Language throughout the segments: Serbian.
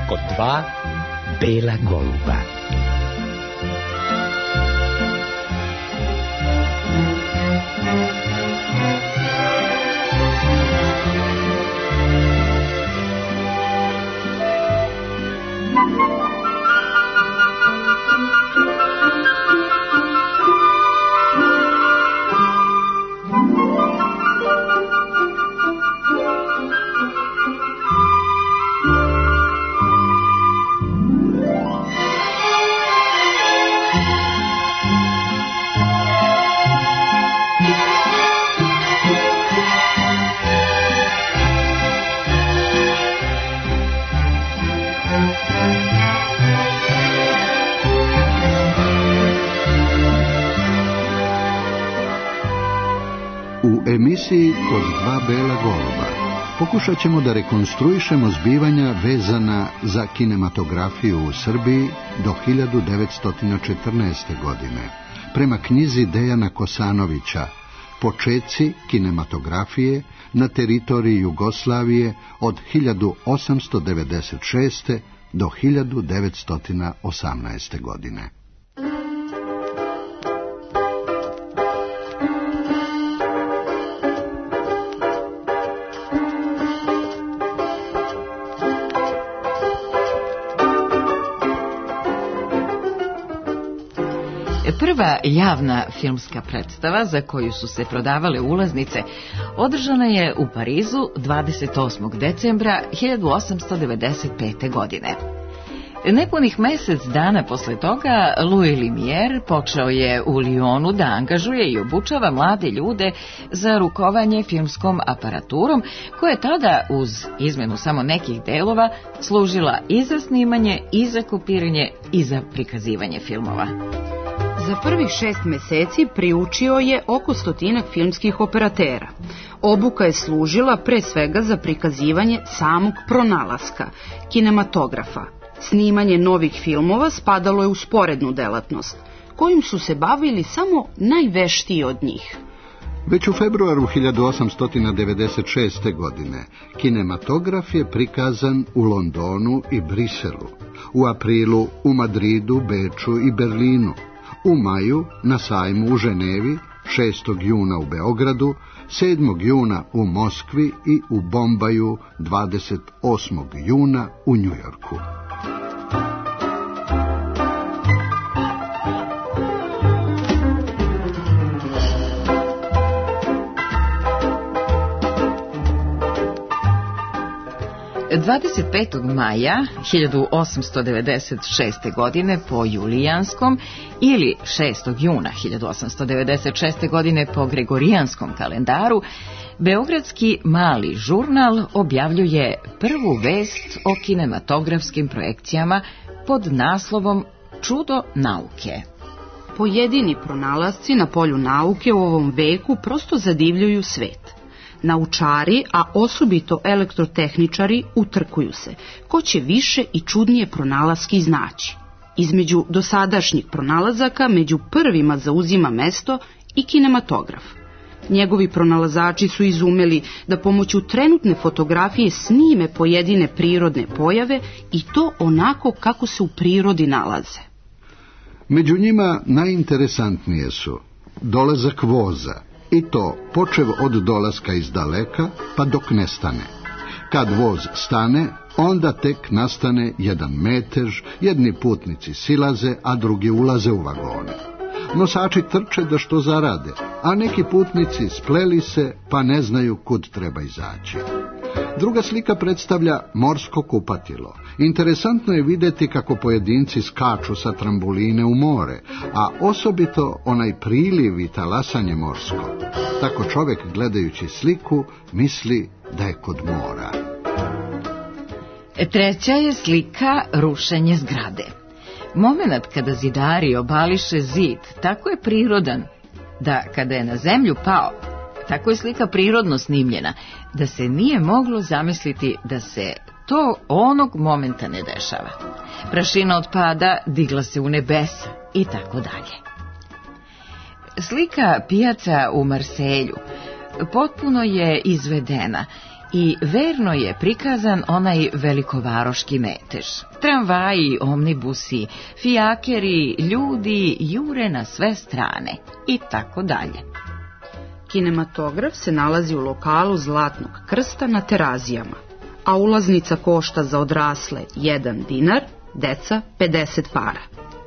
kod dva bela goluba. U emisiji Kod dva bela goluba pokušat ćemo da rekonstruišemo zbivanja vezana za kinematografiju u Srbiji do 1914. godine. Prema knjizi Dejana Kosanovića Počeci kinematografije na teritoriji Jugoslavije od 1896. do 1918. godine. Prva javna filmska predstava za koju su se prodavale ulaznice održana je u Parizu 28. decembra 1895. godine. Nepunih mjesec dana posle toga Louis Lumière počeo je u Lyonu da angažuje i obučava mlade ljude za rukovanje filmskom aparaturom, koja je tada, uz izmenu samo nekih delova, služila i za snimanje, i za kopiranje, i za prikazivanje filmova. Za prvih 6 meseci priučio je oko 100 filmskih operatera. Obuka je služila pre svega za prikazivanje samog pronalaska, kinematografa. Snimanje novih filmova spadalo je u sporednu delatnost, kojim su se bavili samo najveštiji od njih. Već u februaru 1896. godine kinematograf je prikazan u Londonu i Briselu, u aprilu u Madridu, Beču i Berlinu, u maju na sajmu u Ženevi, 6. juna u Beogradu, 7. juna u Moskvi i u Bombaju 28. juna u Njujorku. Dvadeset 25. maja 1896. godine po julijanskom ili 6. juna 1896. godine po gregorijanskom kalendaru, beogradski mali žurnal objavljuje prvu vest o kinematografskim projekcijama pod naslovom Čudo nauke. Pojedini pronalasci na polju nauke u ovom veku prosto zadivljuju svet. Naučari, a osobito elektrotehničari, utrkuju se ko će više i čudnije pronalaske iznaći. Između dosadašnjih pronalazaka među prvima zauzima mesto i kinematograf. Njegovi pronalazači su izumeli da pomoću trenutne fotografije snime pojedine prirodne pojave i to onako kako se u prirodi nalaze. Među njima najinteresantnije su dolazak voza, i to počev od dolaska iz daleka pa dok ne stane. Kad voz stane, onda tek nastane jedan metež, jedni putnici silaze, a drugi ulaze u vagone. Nosači trče da što zarade, a neki putnici spleli se pa ne znaju kud treba izaći. Druga slika predstavlja morsko kupatilo. Interesantno je vidjeti kako pojedinci skaču sa trambuline u more, a osobito onaj priliv i talasanje morsko. Tako čovjek gledajući sliku misli da je kod mora. Treća je slika rušenje zgrade. Momenat kada zidari obališe zid tako je prirodan da kada je na zemlju pao, tako je slika prirodno snimljena, da se nije moglo zamisliti da se to onog momenta ne dešava. Prašina od pada digla se u nebesa i tako dalje. Slika pijaca u Marselju potpuno je izvedena i verno je prikazan onaj velikovaroški metež. Tramvaji, omnibusi, fijakeri, ljudi jure na sve strane i tako dalje. Kinematograf se nalazi u lokalu Zlatnog krsta na Terazijama, a ulaznica košta za odrasle 1 dinar, deca 50 para.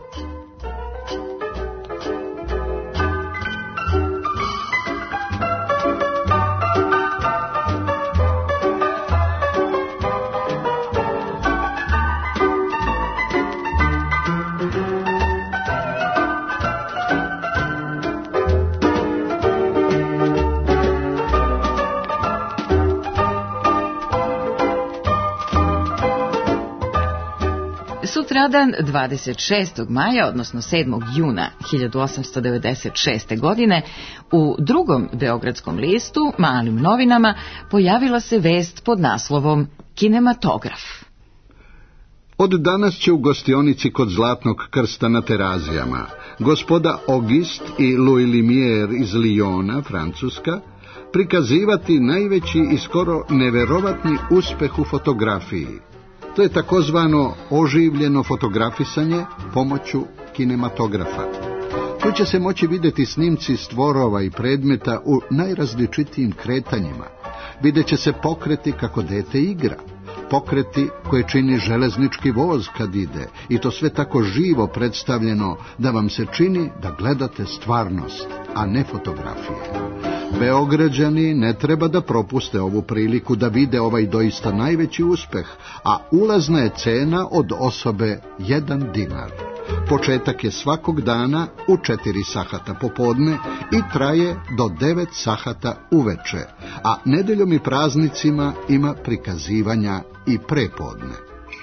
Sutradan 26. maja, odnosno 7. juna 1896. godine, u drugom beogradskom listu, Malim novinama, pojavila se vest pod naslovom Kinematograf. Od danas će u gostionici kod Zlatnog krsta na Terazijama gospoda Auguste i Louis Lumière iz Lyona, Francuska, prikazivati najveći i skoro neverovatni uspeh u fotografiji. To je takozvano oživljeno fotografisanje pomoću kinematografa. Tu će se moći vidjeti snimci stvorova i predmeta u najrazličitijim kretanjima. Vidjet će se pokreti kako dete igra, pokreti koje čini železnički voz kad ide, i to sve tako živo predstavljeno da vam se čini da gledate stvarnost, a ne fotografije. Beograđani ne treba da propuste ovu priliku da vide ovaj doista najveći uspeh, a ulazna je cena od osobe 1 dinar. Početak je svakog dana u 4 sahata popodne i traje do 9 sahata uveče, a nedeljom i praznicima ima prikazivanja i prepodne.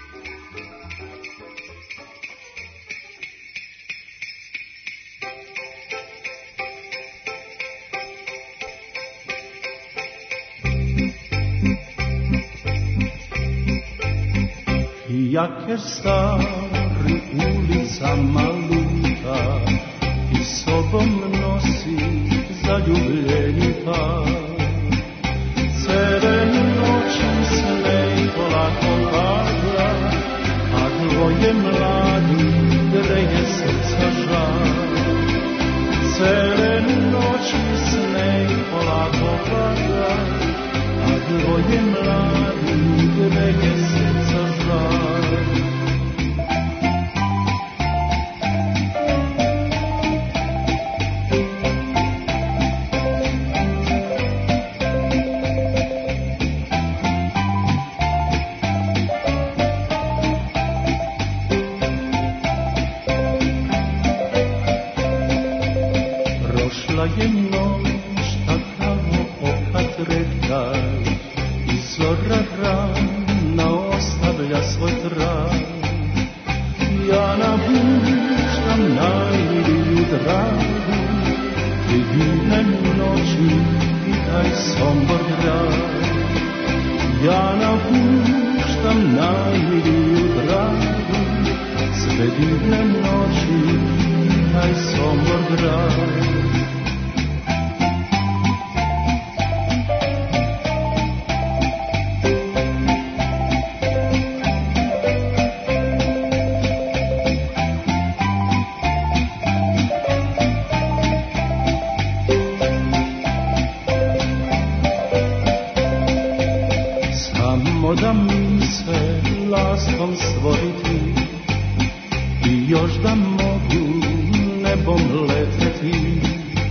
Jaker stari ulicama luta i sobom nosi zaljubljeni par. Crvene noći sneg polako pada, a dvoje mladi greje srca žar. Crvene noći sneg polako pada, a dvoje mladi greje srca žar. Prošla je noć takavo oka treptaj i zora rana ostavlja svoj trag. Ja napuštam najmiliju dragu i divne noći i taj Sombor grad. Ja napuštam najmiliju dragu, sve divne noći i taj Sombor grad. Da mi se laskom stvoriti i još da mogu nebom leteti.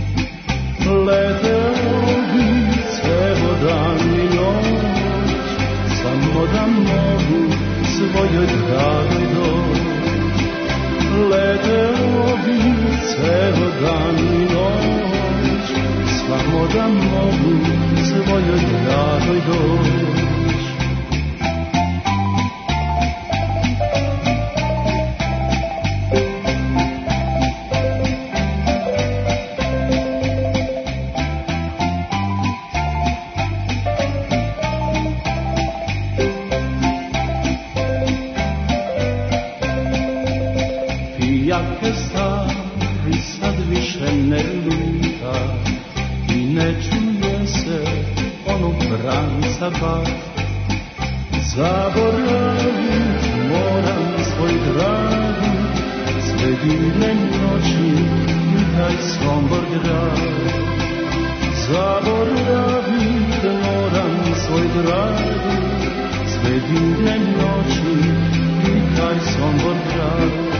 Leteo bi ceo dan i noć, samo da mogu svojoj dragoj doć. Leteo bi ceo dan i noć, samo da mogu svojoj dragoj doć. Jake stari sad više ne luta i ne čuje se onog branca za bar. Zaboravit moram svoj dragi, sve divne noći i taj Sombor grad. Zaboravit moram svoj dragi, sve divne noći i taj Sombor grad.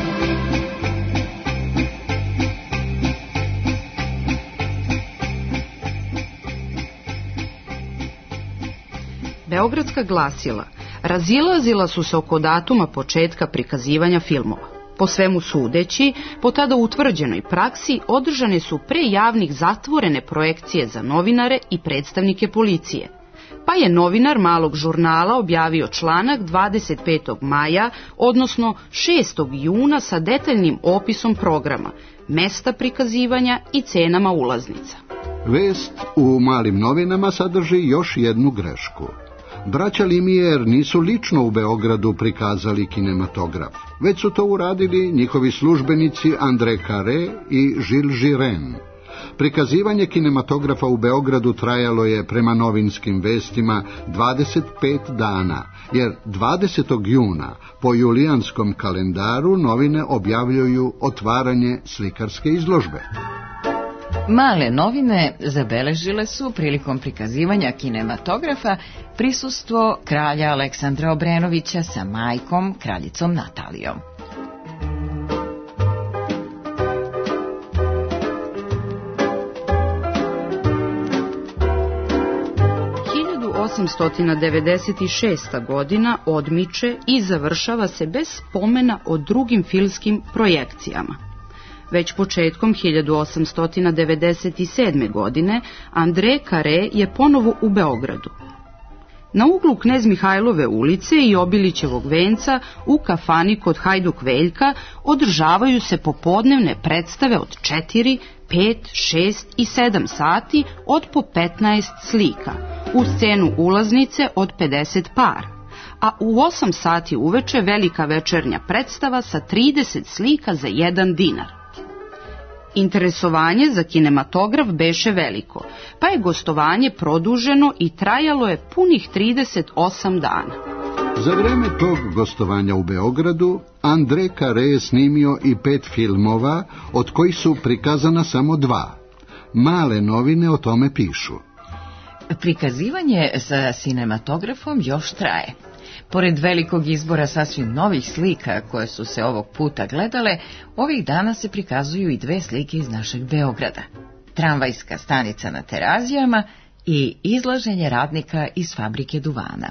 Beogradska glasila razilazila su se oko datuma početka prikazivanja filmova. Po svemu sudeći, po tada utvrđenoj praksi održane su pre javnih zatvorene projekcije za novinare i predstavnike policije. Pa je novinar malog žurnala objavio članak 25. maja, odnosno 6. juna sa detaljnim opisom programa, mesta prikazivanja i cenama ulaznica. Vest u malim novinama sadrži još jednu grešku. Braća Limijer nisu lično u Beogradu prikazali kinematograf, već su to uradili njihovi službenici André Carré i Jules Girén. Prikazivanje kinematografa u Beogradu trajalo je prema novinskim vestima 25 dana, jer 20. juna po julijanskom kalendaru novine objavljuju otvaranje slikarske izložbe. Male novine zabeležile su prilikom prikazivanja kinematografa prisustvo kralja Aleksandra Obrenovića sa majkom, kraljicom Natalijom. Godina odmiče i završava se bez spomena o drugim filmskim projekcijama. Već početkom 1897. godine André Carré je ponovo u Beogradu. Na uglu Knez Mihajlove ulice i Obilićevog venca u kafani kod Hajduk Veljka održavaju se popodnevne predstave od 4, 5, 6 i 7 sati od po 15 slika, u scenu ulaznice od 50 par, a u 8 sati uveče velika večernja predstava sa 30 slika za 1 dinar. Interesovanje za kinematograf beše veliko, pa je gostovanje produženo i trajalo je punih 38 dana. Za vreme tog gostovanja u Beogradu, André Carré je snimio i 5 filmova, od kojih su prikazana samo 2. Male novine o tome pišu. Prikazivanje sa kinematografom još traje. Pored velikog izbora sasvim novih slika koje su se ovog puta gledale, ovih dana se prikazuju i 2 slike iz našeg Beograda. Tramvajska stanica na Terazijama i izlaženje radnika iz fabrike duvana.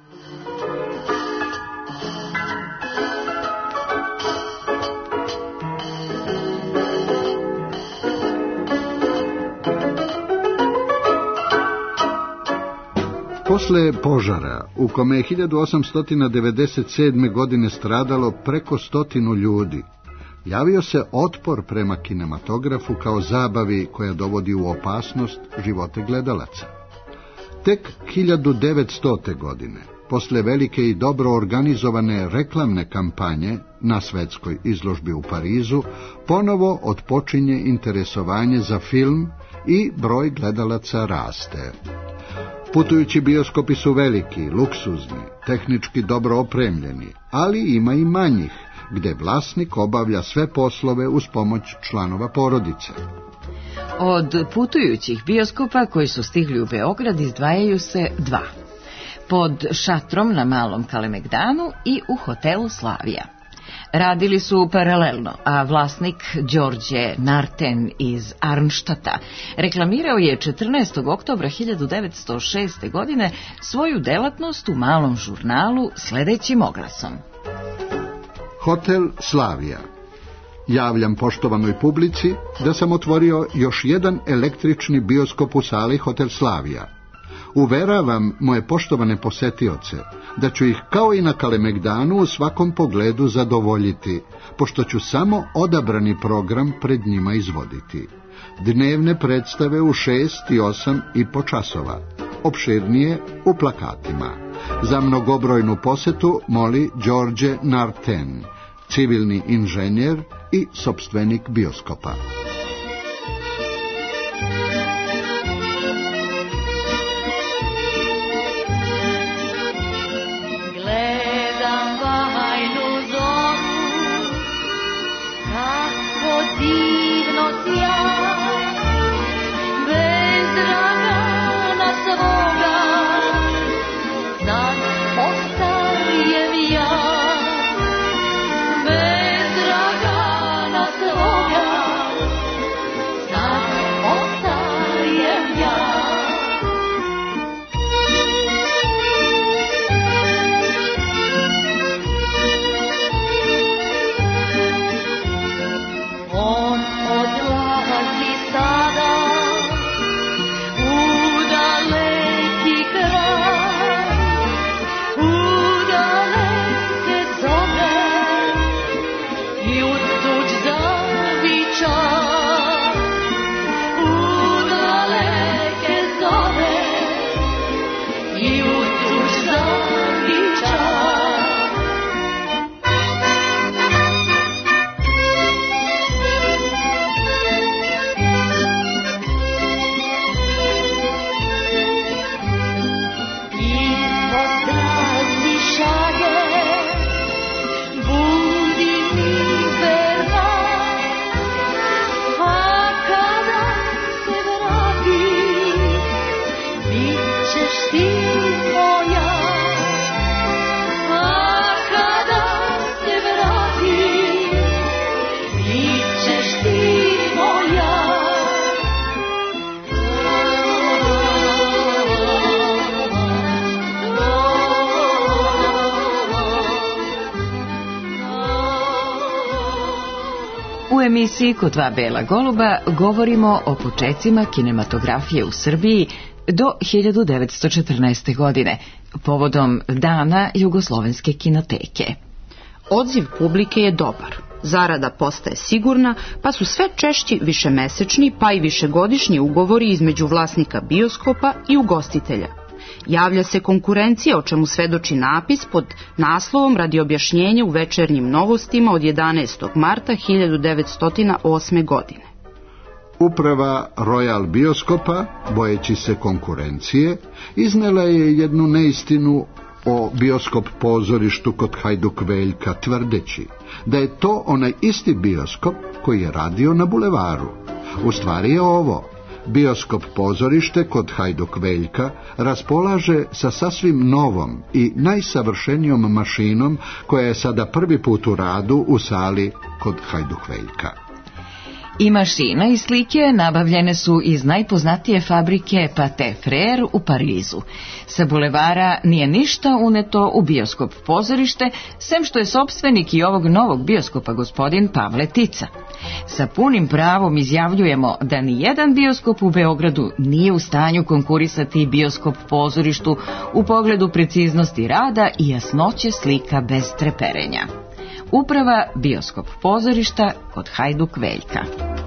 Posle požara, u kome je 1897. godine stradalo preko 100 ljudi, javio se otpor prema kinematografu kao zabavi koja dovodi u opasnost živote gledalaca. Tek 1900. godine, posle velike i dobro organizovane reklamne kampanje na svetskoj izložbi u Parizu, ponovo otpočinje interesovanje za film i broj gledalaca raste. Putujući bioskopi su veliki, luksuzni, tehnički dobro opremljeni, ali ima i manjih, gde vlasnik obavlja sve poslove uz pomoć članova porodice. Od putujućih bioskopa koji su stigli u Beograd izdvajaju se 2. Pod šatrom na Malom Kalemegdanu i u hotelu Slavija. Radili su paralelno, a vlasnik Đorđe Narten iz Arnštata reklamirao je 14. oktobra 1906. godine svoju delatnost u malom žurnalu sledećim oglasom. Hotel Slavija. Javljam poštovanoj publici da sam otvorio još jedan električni bioskop u sali Hotel Slavija. Uveravam moje poštovane posetioce da ću ih kao i na Kalemegdanu u svakom pogledu zadovoljiti, pošto ću samo odabrani program pred njima izvoditi. Dnevne predstave u 6 i 8 i po časova, opširnije u plakatima. Za mnogobrojnu posetu moli Đorđe Narten, civilni inženjer i sopstvenik bioskopa. U emisiji Kod dva bela goluba govorimo o počecima kinematografije u Srbiji do 1914. godine, povodom Dana Jugoslovenske kinoteke. Odziv publike je dobar. Zarada postaje sigurna, pa su sve češći višemesečni pa i višegodišnji ugovori između vlasnika bioskopa i ugostitelja. Javlja se konkurencija, o čemu svedoči napis pod naslovom radi objašnjenja u Večernjim novostima od 11. marta 1908. godine. Uprava Royal bioskopa, bojeći se konkurencije, iznela je jednu neistinu o bioskop pozorištu kod Hajduk Veljka, tvrdeći da je to onaj isti bioskop koji je radio na bulevaru. U stvari je ovo. Bioskop pozorište kod Hajduk Veljka raspolaže sa sasvim novom i najsavršenijom mašinom koja je sada prvi put u radu u sali kod Hajduk Veljka. I mašina i slike nabavljene su iz najpoznatije fabrike Pathé Frères u Parizu. Sa bulevara nije ništa uneto u bioskop pozorište, sem što je sopstvenik i ovog novog bioskopa gospodin Pavle Tica. Sa punim pravom izjavljujemo da ni jedan bioskop u Beogradu nije u stanju konkurisati bioskop pozorištu u pogledu preciznosti rada i jasnoće slika bez treperenja. Uprava bioskop pozorišta kod Hajduk Veljka.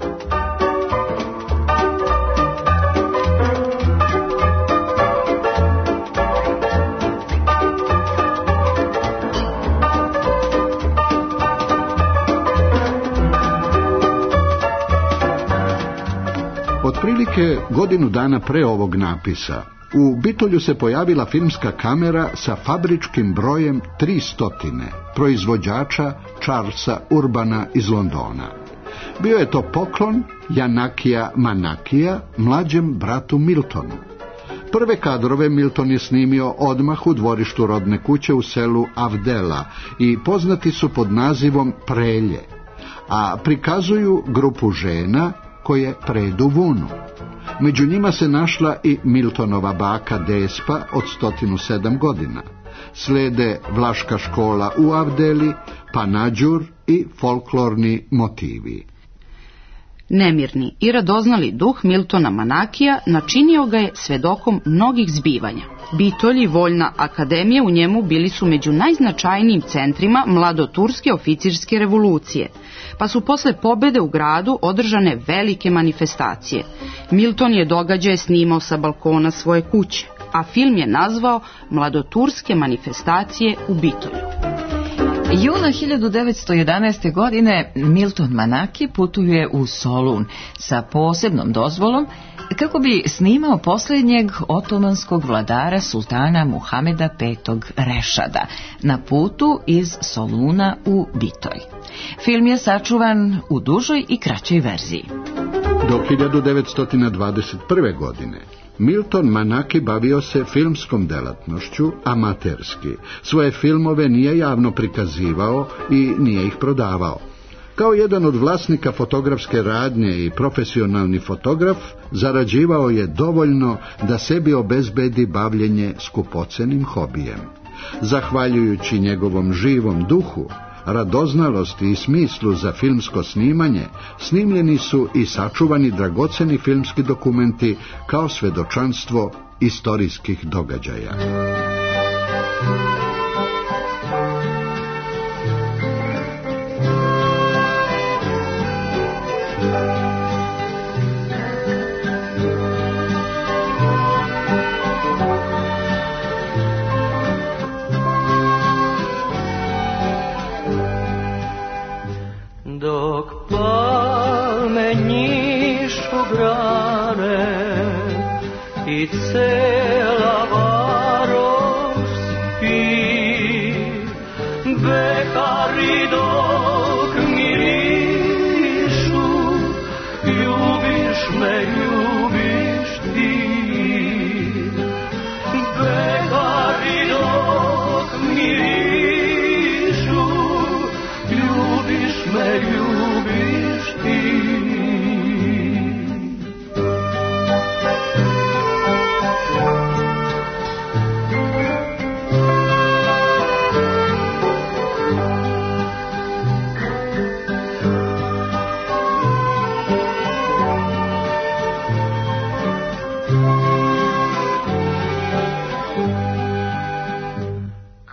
Otprilike godinu dana pre ovog napisa u Bitolju se pojavila filmska kamera sa fabričkim brojem 300, proizvođača Charlesa Urbana iz Londona. Bio je to poklon Janakija Manakija mlađem bratu Miltonu. Prve kadrove Milton je snimio odmah u dvorištu rodne kuće u selu Avdela i poznati su pod nazivom Prelje, a prikazuju grupu žena koje predu vunu. Među njima se našla i Miltonova baka Despa od 107 godina. Slede Vlaška škola u Avdeli, Panađur i folklorni motivi. Nemirni i radoznali duh Miltona Manakija načinio ga je svedokom mnogih zbivanja. Bitolj i Vojna akademija u njemu bili su među najznačajnijim centrima mladoturske oficirske revolucije, pa su posle pobede u gradu održane velike manifestacije. Milton je događaje snimao sa balkona svoje kuće, a film je nazvao Mladoturske manifestacije u Bitolju. Juna 1911. godine Milton Manaki putuje u Solun sa posebnom dozvolom kako bi snimao posljednjeg otomanskog vladara sultana Muhameda V. Rešada na putu iz Soluna u Bitolj. Film je sačuvan u dužoj i kraćoj verziji. Do 1921. godine Milton Manaki bavio se filmskom delatnošću amaterski. Svoje filmove nije javno prikazivao i nije ih prodavao. Kao jedan od vlasnika fotografske radnje i profesionalni fotograf, zarađivao je dovoljno da sebi obezbedi bavljenje skupocenim hobijem. Zahvaljujući njegovom živom duhu, radoznalosti i smislu za filmsko snimanje, snimljeni su i sačuvani dragoceni filmski dokumenti kao svedočanstvo istorijskih događaja. Dok palme Njišku grane i cela varoš spi, bekari dok mirišu, ljubiš me, ljubiš ti. Bekari dok mirišu, ljubiš me, ljubiš ti.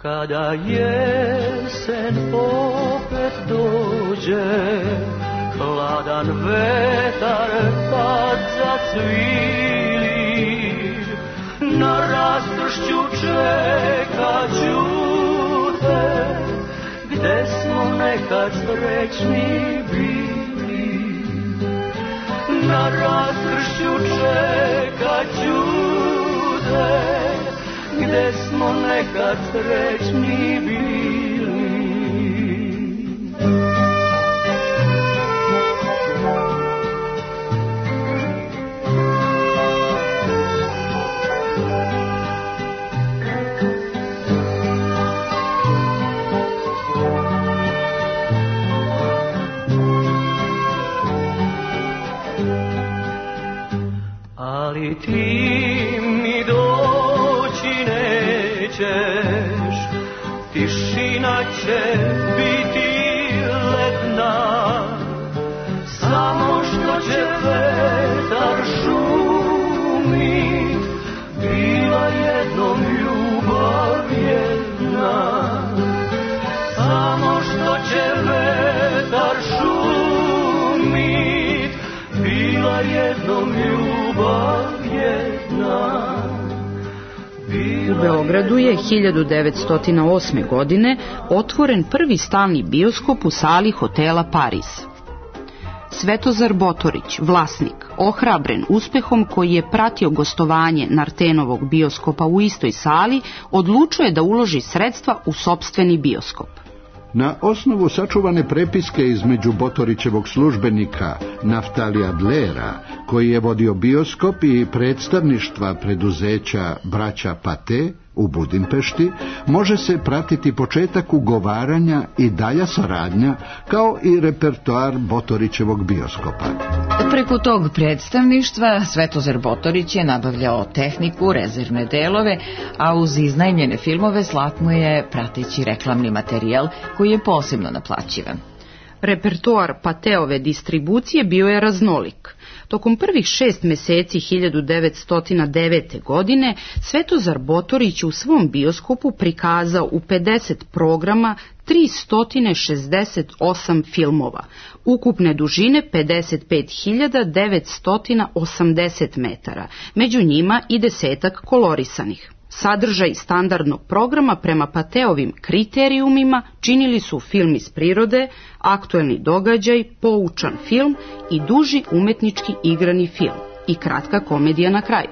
Kada jesen opet dođe, hladan vetar tad zacvili, na raskršću čekat ću te, gde smo nekad srećni bili. Na raskršću čekat ću te, gde smo nekad srećni bili. Ali ti mi doći nećeš, tišina će biti ledna, samo što će vetar šumit, bila jednom ljubav jedna. Samo što će vetar šumit, bila jednom ljubav jedna. U Beogradu je 1908. godine otvoren prvi stalni bioskop u sali hotela Paris. Svetozar Botorić, vlasnik, ohrabren uspehom koji je pratio gostovanje Nartenovog bioskopa u istoj sali, odlučuje da uloži sredstva u sopstveni bioskop. Na osnovu sačuvane prepiske između Botorićevog službenika Naftalija Adlera, koji je vodio bioskop, i predstavništva preduzeća braća Pate u Budimpešti, može se pratiti početak ugovaranja i dalja saradnja, kao i repertoar Botorićevog bioskopa. Preko tog predstavništva Svetozar Botorić je nabavljao tehniku, rezervne delove, a uz iznajmljene filmove slat mu je prateći reklamni materijal koji je posebno naplaćivan. Repertoar Pateove distribucije bio je raznolik. Tokom prvih 6 meseci 1909. godine Svetozar Botorić u svom bioskopu prikazao u 50 programa 368 filmova, ukupne dužine 55.980 metara, među njima i 10-ak kolorisanih. Sadržaj standardnog programa prema Pateovim kriterijumima činili su film iz prirode, aktuelni događaj, poučan film i duži umetnički igrani film i kratka komedija na kraju.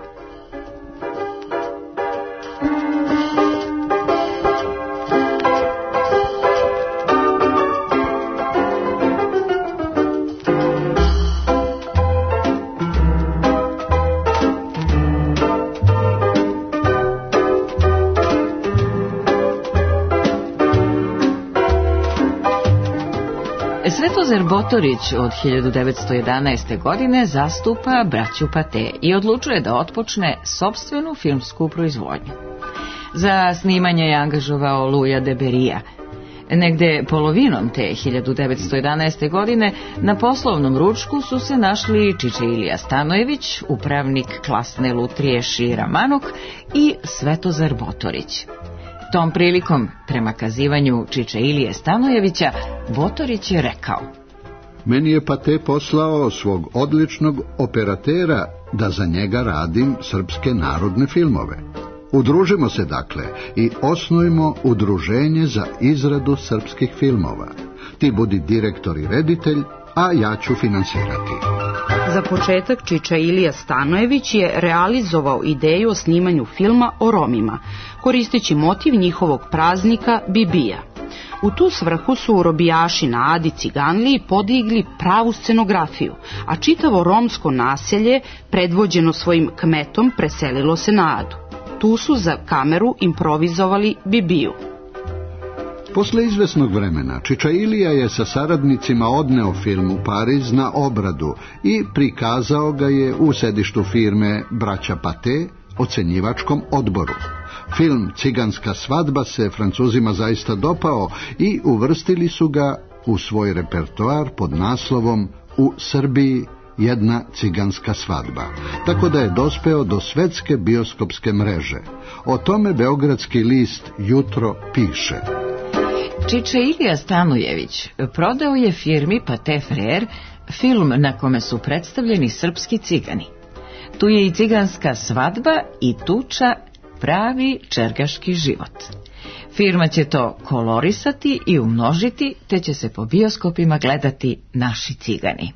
Svetozar Botorić od 1911. godine zastupa braću Pate i odlučuje da otpočne sopstvenu filmsku proizvodnju. Za snimanje je angažovao Luja de Berija. Negde polovinom te 1911. godine na poslovnom ručku su se našli Čiče Ilija Stanojević, upravnik klasne lutrije Šira Manuk i Svetozar Botorić. Tom prilikom, prema kazivanju Čiče Ilije Stanojevića, Botorić je rekao: Meni je Pate poslao svog odličnog operatera da za njega radim srpske narodne filmove. Udružimo se dakle i osnujmo udruženje za izradu srpskih filmova. Ti budi direktor i reditelj, a ja ću finansirati. Za početak Čiča Ilija Stanojević je realizovao ideju o snimanju filma o Romima, koristeći motiv njihovog praznika Bibija. U tu svrhu su robijaši na Adi Ciganliji podigli pravu scenografiju, a čitavo romsko naselje, predvođeno svojim kmetom, preselilo se na Adu. Tu su za kameru improvizovali Bibiju. Posle izvesnog vremena, Čiča Ilija je sa saradnicima odneo film u Pariz na obradu i prikazao ga je u sedištu firme braća Pate ocenjivačkom odboru. Film Ciganska svadba se Francuzima zaista dopao i uvrstili su ga u svoj repertoar pod naslovom U Srbiji jedna ciganska svadba, tako da je dospeo do svetske bioskopske mreže. O tome beogradski list Jutro piše. Čiče Ilija Stanojević prodao je firmi Pate Frere film na kome su predstavljeni srpski cigani. Tu je i ciganska svadba i tuča, pravi čergaški život. Firma će to kolorisati i umnožiti, te će se po bioskopima gledati naši cigani.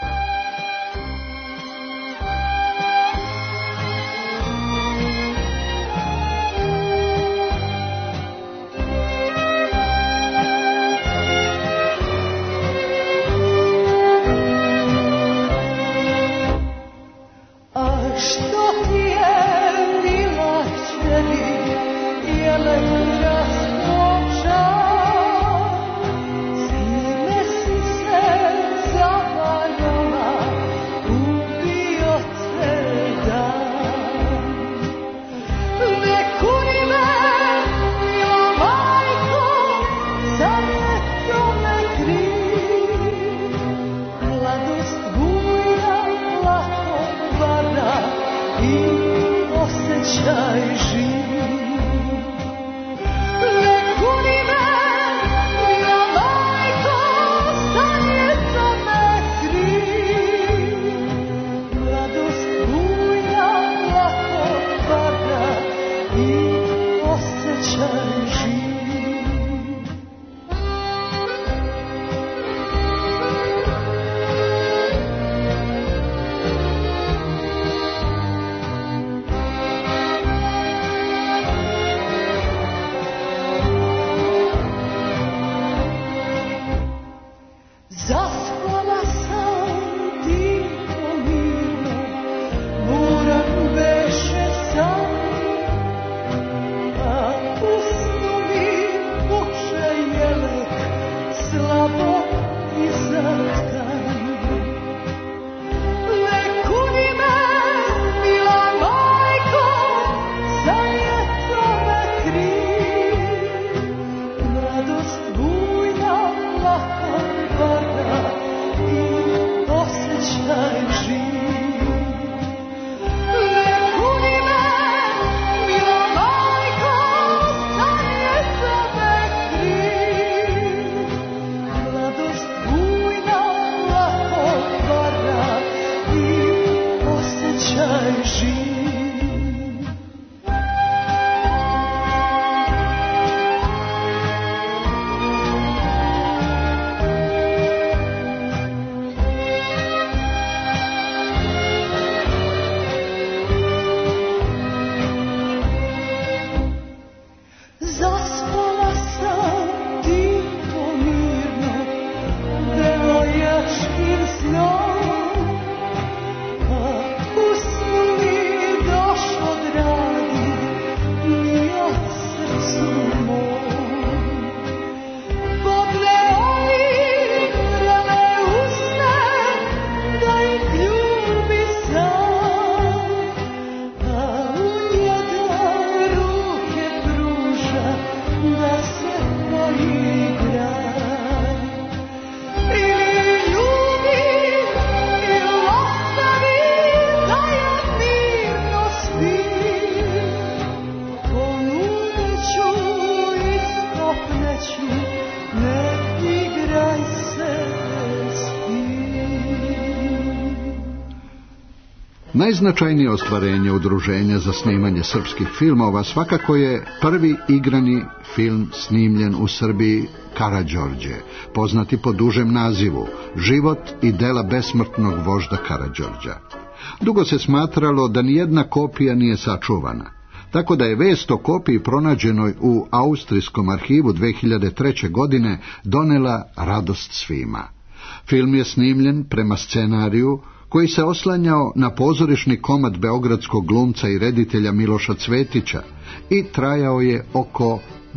Najznačajnije ostvarenje udruženja za snimanje srpskih filmova svakako je prvi igrani film snimljen u Srbiji Karađorđe, poznati po dužem nazivu Život i dela besmrtnog vožda Karađorđa. Dugo se smatralo da nijedna kopija nije sačuvana, tako da je vest o kopiji pronađenoj u Austrijskom arhivu 2003. godine donela radost svima. Film je snimljen prema scenariju koji se oslanjao na pozorišni komad beogradskog glumca i reditelja Miloša Cvetića i trajao je oko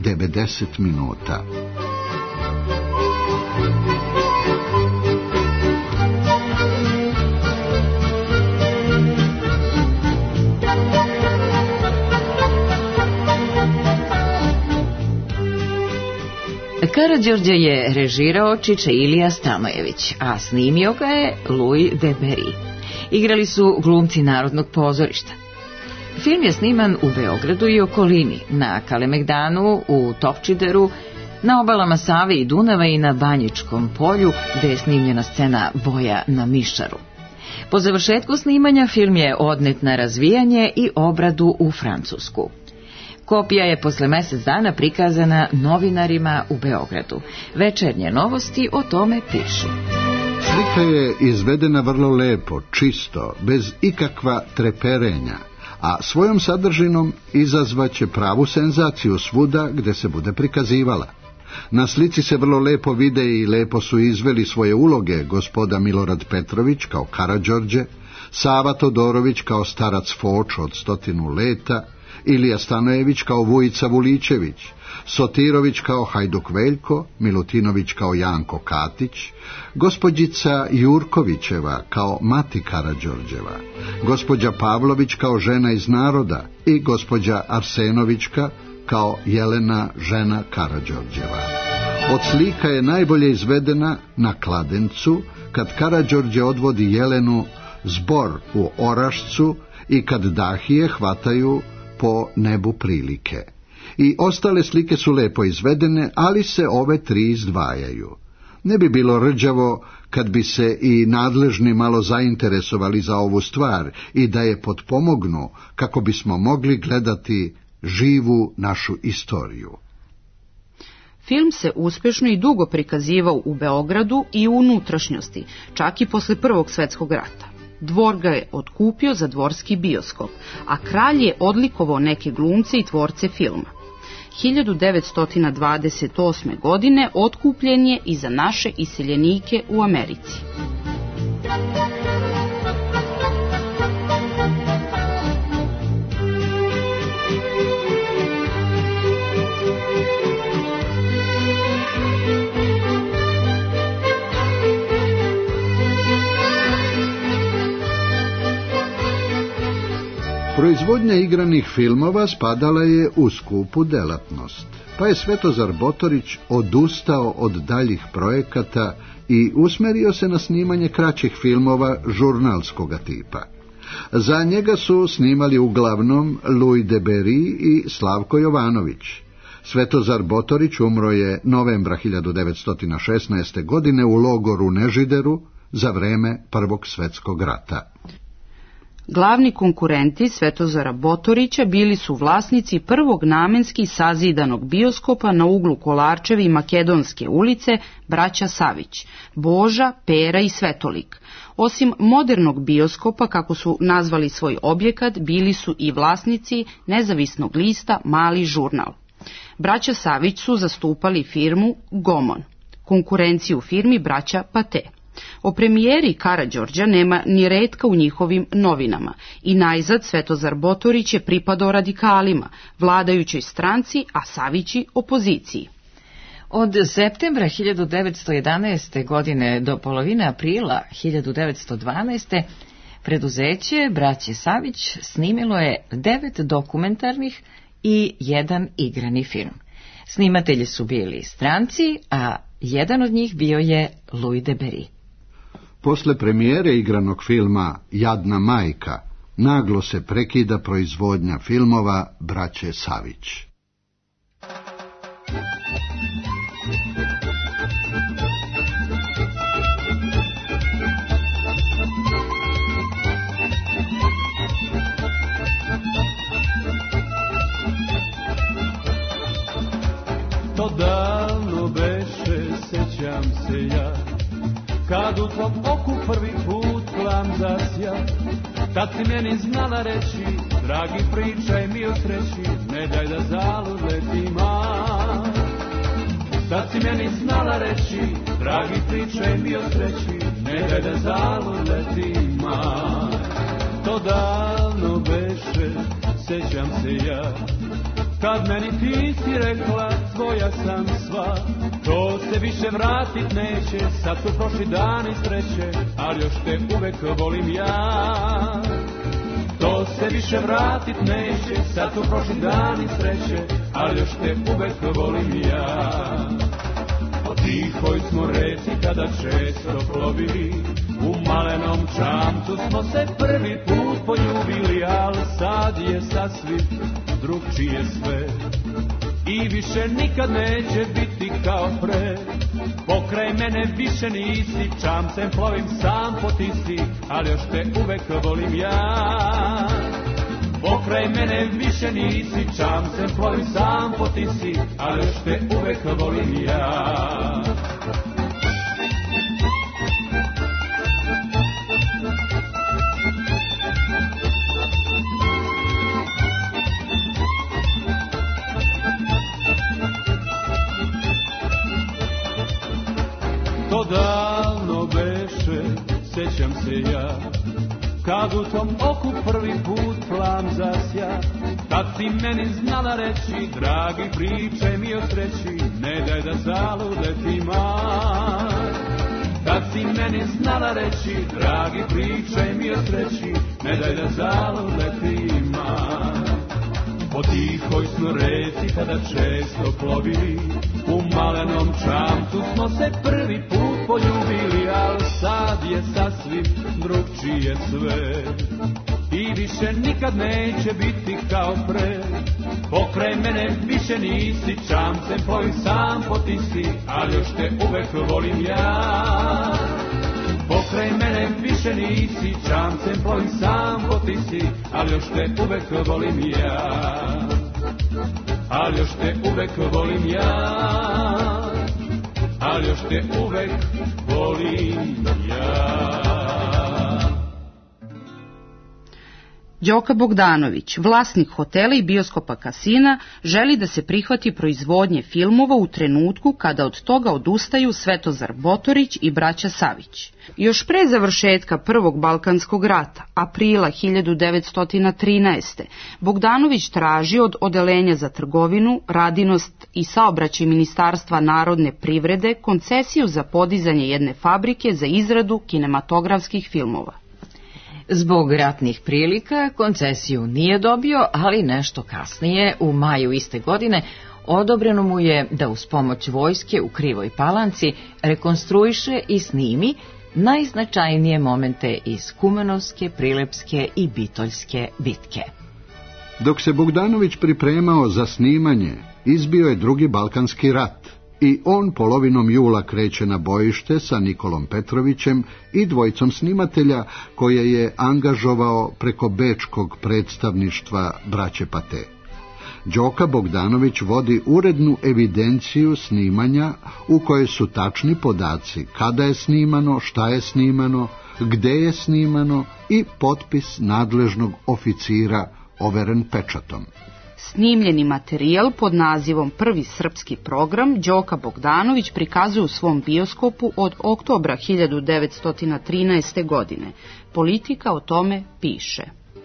90 minuta. Karađorđe je režirao Čiče Ilija Stanojević, a snimio ga je Louis de Berry. Igrali su glumci Narodnog pozorišta. Film je sniman u Beogradu i okolini, na Kalemegdanu, u Topčideru, na obalama Save i Dunava i na Banjičkom polju, gde je snimljena scena boja na Mišaru. Po završetku snimanja film je odnet na razvijanje i obradu u Francusku. Kopija je posle mjesec dana prikazana novinarima u Beogradu. Večernje novosti o tome pišu. Slika je izvedena vrlo lepo, čisto, bez ikakva treperenja, a svojom sadržinom izazvaće pravu senzaciju svuda gde se bude prikazivala. Na slici se vrlo lepo vide i lepo su izveli svoje uloge gospoda Milorad Petrović kao Karađorđe, Sava Todorović kao starac Foč od 100 leta, Ilija Stanojević kao Vujica Vuličević, Sotirović kao Hajduk Veljko, Milutinović kao Janko Katić, gospođica Jurkovićeva kao mati Karađorđeva, gospođa Pavlović kao žena iz naroda i gospođa Arsenovićka kao Jelena, žena Karađorđeva. Od slika je najbolje izvedena na Kladencu, kad Karađorđe odvodi Jelenu zbor u Orašcu i kad dahije hvataju po nebu prilike. I ostale slike su lepo izvedene, ali se ove tri izdvajaju. Ne bi bilo rđavo kad bi se i nadležni malo zainteresovali za ovu stvar i da je potpomognu kako bismo mogli gledati živu našu istoriju. Film se uspješno i dugo prikazivao u Beogradu i u unutrašnjosti, čak i posle Prvog svjetskog rata. Dvor ga je otkupio za dvorski bioskop, a kralj je odlikovao neke glumce i tvorce filma. 1928. godine otkupljen je i za naše iseljenike u Americi. Proizvodnja igranih filmova spadala je u skupu delatnost, pa je Svetozar Botorić odustao od daljih projekata i usmerio se na snimanje kraćih filmova žurnalskoga tipa. Za njega su snimali uglavnom Louis de Berry i Slavko Jovanović. Svetozar Botorić umro je novembra 1916. godine u logoru Nežideru za vreme Prvog svjetskog rata. Glavni konkurenti Svetozara Botorića bili su vlasnici prvog namenski sazidanog bioskopa na uglu Kolarčeve i Makedonske ulice, braća Savić, Boža, Pera i Svetolik. Osim modernog bioskopa, kako su nazvali svoj objekat, bili su i vlasnici nezavisnog lista Mali žurnal. Braća Savić su zastupali firmu Gomon, konkurenciju firmi braća Pate. O premijeri Karađorđa nema ni retka u njihovim novinama i najzad Svetozar Botorić je pripadao radikalima, vladajućoj stranci, a Savići opoziciji. Od septembra 1911. godine do polovine aprila 1912. preduzeće braće Savić snimilo je 9 dokumentarnih i 1 igrani film. Snimatelji su bili stranci, a jedan od njih bio je Louis de Berry. Posle premijere igranog filma Jadna majka, naglo se prekida proizvodnja filmova braće Savić. To davno beše, sećam se ja, kad u tvom oku prvi put plam zasja, tad si meni znala reći, dragi pričaj mi o sreći, ne daj da zalud letima. Tad si meni znala reći, dragi pričaj mi o sreći, ne daj da zalud letima. To davno beše, sećam se ja, kad meni ti si rekla, tvoja sam sva, to se više vratit neće, sad su prošli dani sreće, ali još te uvek volim ja. To se više vratit neće, sad su prošli dani sreće, ali još te uvek volim ja. tada često plovili, u malenom čamcu smo se prvi put poljubili, al sad je sasvim drugčije sve. I više nikad neće biti kao pre. Pokraj mene više nisi, čamcem plovim sam po Tisi, ali još te uvek volim ja. Pokraj mene više nisi, čamcem plovim sam po Tisi, ali još te uvek volim ja. To davno beše, sećam se ja, kad u tom oku prvi put plam zasja. Tad si meni znala reći, dragi pričaj mi o sreći, ne daj da zaludetim aj. Tad si meni znala reći, dragi pričaj mi o sreći, ne daj da zaludetim aj. Po tihoj smo reci tada često plovili, u malenom čamcu smo se prvi put poljubili, al sad je sasvim drugčije sve. I više nikad neće biti kao pre. Pokraj mene više nisi, čamcem plovim sam po Tisi, ali još te uvek volim ja. Pokraj mene više nisi, čamcem plovim sam po Tisi, ali još te uvek volim ja. Ali još te uvek volim ja. Ali još te uvek volim ja. Đoka Bogdanović, vlasnik hotela i bioskopa Kasina, želi da se prihvati proizvodnje filmova u trenutku kada od toga odustaju Svetozar Botorić i braća Savić. Još pre završetka Prvog Balkanskog rata, aprila 1913. Bogdanović traži od Odeljenja za trgovinu, radinost i saobraćaj Ministarstva narodne privrede koncesiju za podizanje jedne fabrike za izradu kinematografskih filmova. Zbog ratnih prilika koncesiju nije dobio, ali nešto kasnije, u maju iste godine, odobreno mu je da uz pomoć vojske u Krivoj Palanci rekonstruiše i snimi najznačajnije momente iz Kumanovske, Prilepske i Bitoljske bitke. Dok se Bogdanović pripremao za snimanje, izbio je Drugi Balkanski rat i on polovinom jula kreće na bojište sa Nikolom Petrovićem i dvojicom snimatelja koje je angažovao preko bečkog predstavništva braće Pate. Đoka Bogdanović vodi urednu evidenciju snimanja u kojoj su tačni podaci kada je snimano, šta je snimano, gde je snimano i potpis nadležnog oficira overen pečatom. Snimljeni materijal pod nazivom Prvi srpski program Đoka Bogdanović prikazuje u svom bioskopu od oktobra 1913. godine. Politika o tome piše.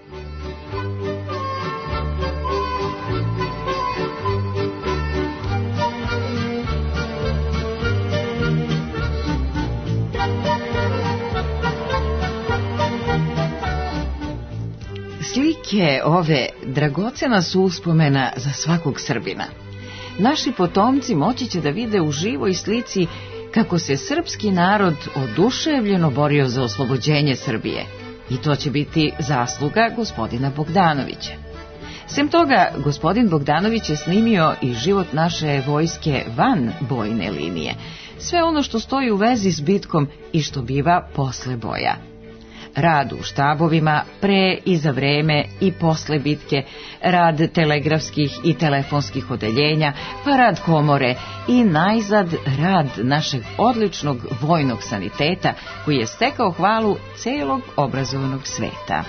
Slike ove dragocena su uspomena za svakog Srbina. Naši potomci moći će da vide u živoj slici kako se srpski narod oduševljeno borio za oslobođenje Srbije. I to će biti zasluga gospodina Bogdanovića. Sem toga, gospodin Bogdanović je snimio i život naše vojske van bojne linije. Sve ono što stoji u vezi s bitkom i što biva posle boja. Rad u štabovima pre i za vreme i posle bitke, rad telegrafskih i telefonskih odeljenja, pa rad komore i najzad rad našeg odličnog vojnog saniteta koji je stekao hvalu celog obrazovanog sveta.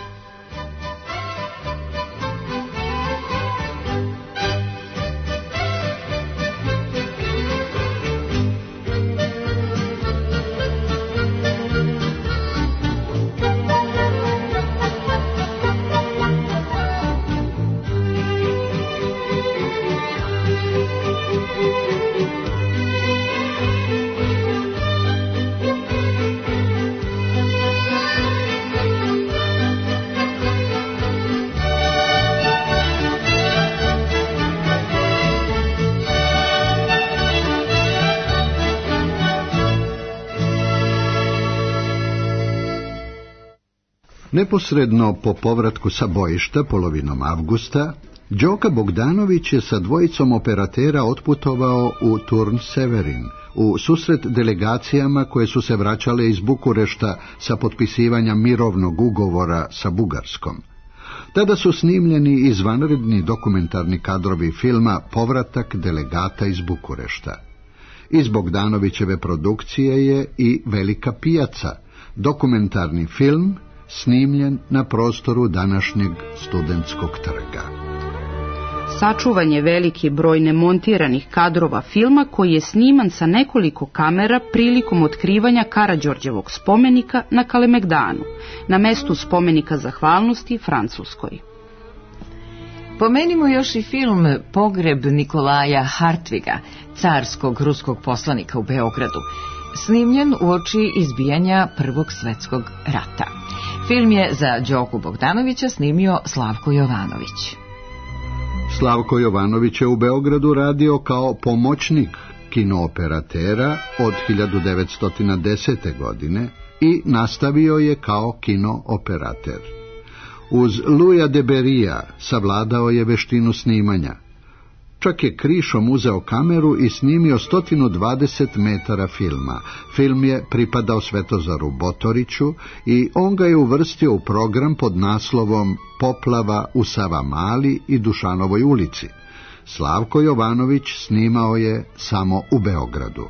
Neposredno po povratku sa bojišta, polovinom avgusta, Đoka Bogdanović je sa dvojicom operatera otputovao u Turn Severin, u susret delegacijama koje su se vraćale iz Bukurešta sa potpisivanja mirovnog ugovora sa Bugarskom. Tada su snimljeni izvanredni dokumentarni kadrovi filma Povratak delegata iz Bukurešta. Iz Bogdanovićeve produkcije je i Velika pijaca, dokumentarni film snimljen na prostoru današnjeg Studentskog trga. Sačuvan je veliki broj nemontiranih kadrova filma koji je sniman sa nekoliko kamera prilikom otkrivanja Karađorđevog spomenika na Kalemegdanu, na mestu spomenika zahvalnosti Francuskoj. Pomenimo još i film Pogreb Nikolaja Hartviga, carskog ruskog poslanika u Beogradu, snimljen uoči izbijanja Prvog svjetskog rata. Film je za Đoku Bogdanovića snimio Slavko Jovanović. Slavko Jovanović je u Beogradu radio kao pomoćnik kinooperatera od 1910. godine i nastavio je kao kinooperater. Uz Luja de Berija savladao je veštinu snimanja. Čak je krišom uzeo kameru i snimio 120 metara filma. Film je pripadao Svetozaru Botoriću i on ga je uvrstio u program pod naslovom Poplava u Savamali i Dušanovoj ulici. Slavko Jovanović snimao je samo u Beogradu.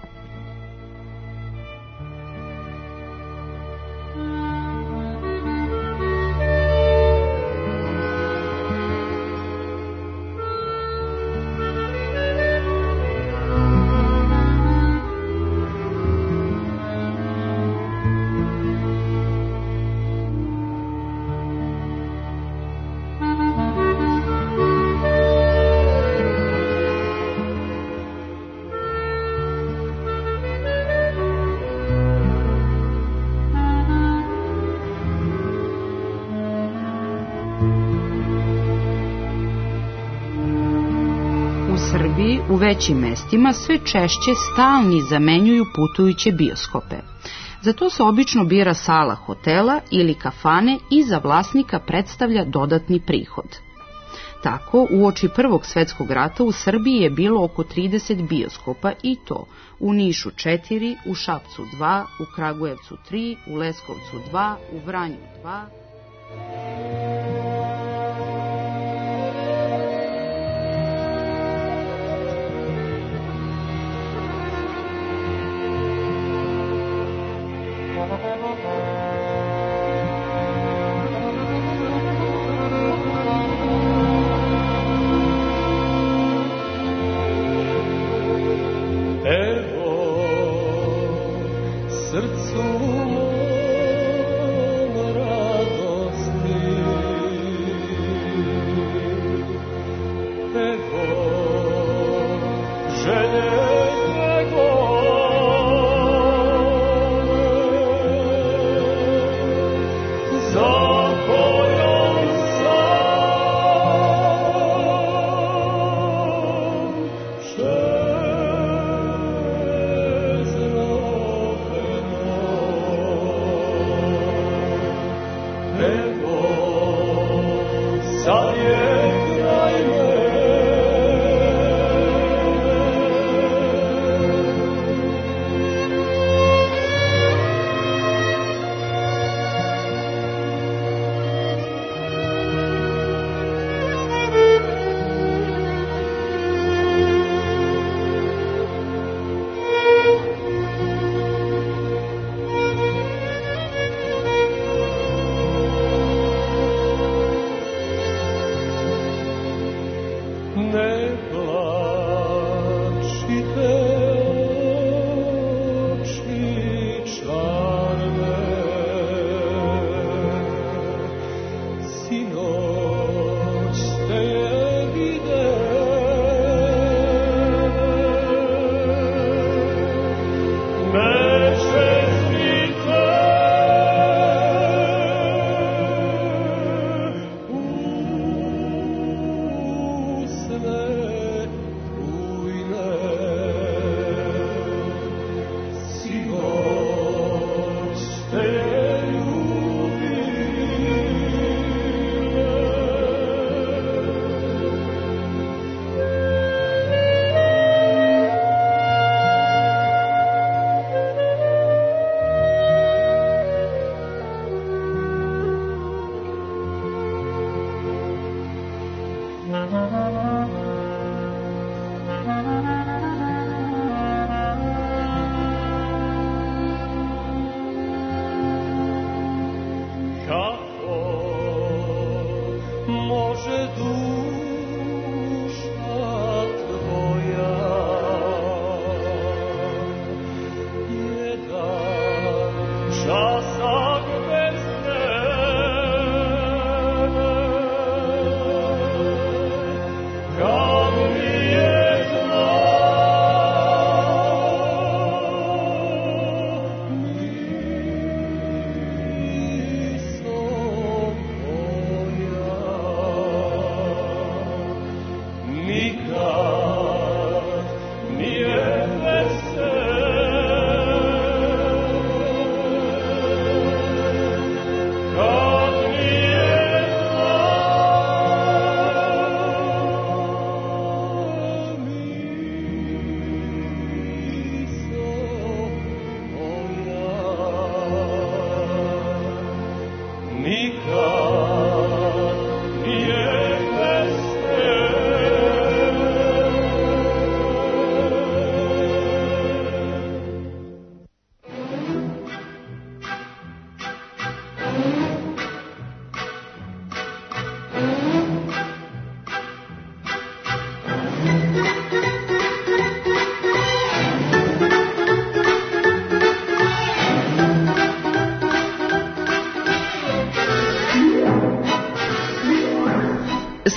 Srbiji u većim mestima sve češće stalni zamenjuju putujuće bioskope. Za to se obično bira sala hotela ili kafane i za vlasnika predstavlja dodatni prihod. Tako, uoči Prvog svjetskog rata u Srbiji je bilo oko 30 bioskopa i to u Nišu 4, u Šapcu 2, u Kragujevcu 3, u Leskovcu 2, u Vranju 2.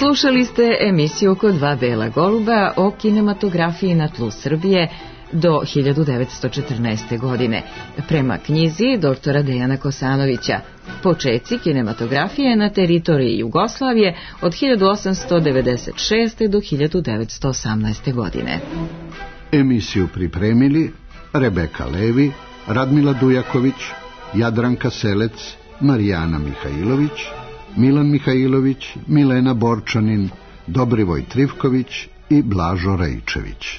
Slušali ste emisiju Oko dva bela goluba o kinematografiji na tlu Srbije do 1914. godine, prema knjizi doktora Dejana Kosanovića, Počeci kinematografije na teritoriji Jugoslavije od 1896. do 1918. godine. Emisiju pripremili Rebeka Levi, Radmila Dujaković, Jadranka Selec, Marijana Mihajlović, Milan Mihajlović, Milena Borčanin, Dobrivoj Trivković i Blažo Rejčević.